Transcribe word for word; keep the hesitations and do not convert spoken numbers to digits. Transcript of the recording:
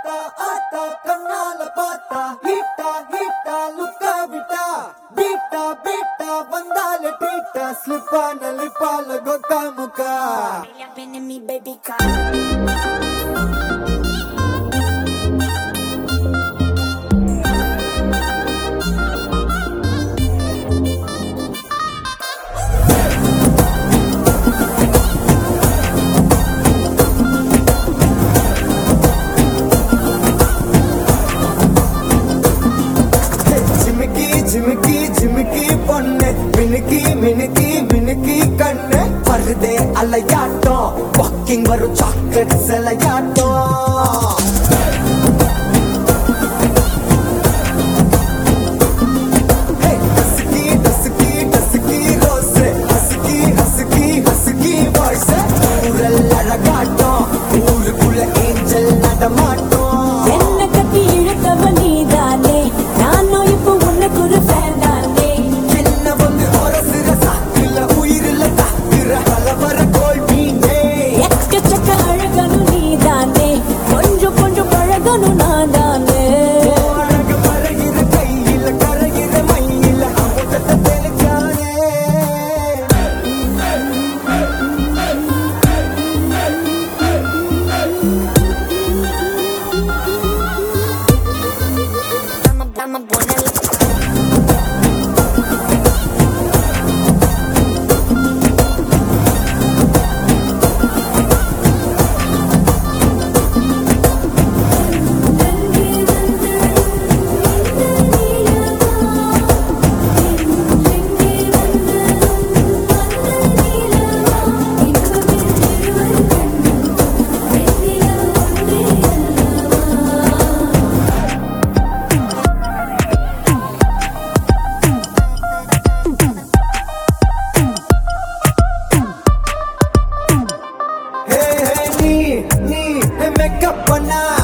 ஆத்தா ஆத்தா கண்ணால பார்த்தா ஹீட்டா ஹீட்டா லுக்கா விட்டா பீட்டா பீட்டா வந்தால ட்ரீட்டா ஸ்லிப்பான லிப்பால கொக்கா முக்கா baby car ஜிமிக்கி ஜிமிக்கி பொண்ணு மினுக்கி மினுக்கி மினுக்கி கண்ணு பருதே அலையாட்டம் வாக்கிங் வரும் சாக்லேட் சிலையாட்டம் ஊருக்குள்ள ஏஞ்சல் நடமாட்டோம் என்ன கட்டி இழுத்தவ நீதானே நானும் இப்போ உனக்கு ஒரு ஃபேன் தானே என்ன வந்து ஒரசுற சாக்குல உயிரில தாக்குற கலவர கோல் மீனே எக்கச்சக்க அழகனும் நீதானே கொஞ்சம் கொஞ்சம் பழகனும் நான் தானே அழகு பழகிற கையில கரைகிற மயில அமுதத்தை தெளிச்சானே I'm a boy. நீ நீ மேக்கப் பண்ணா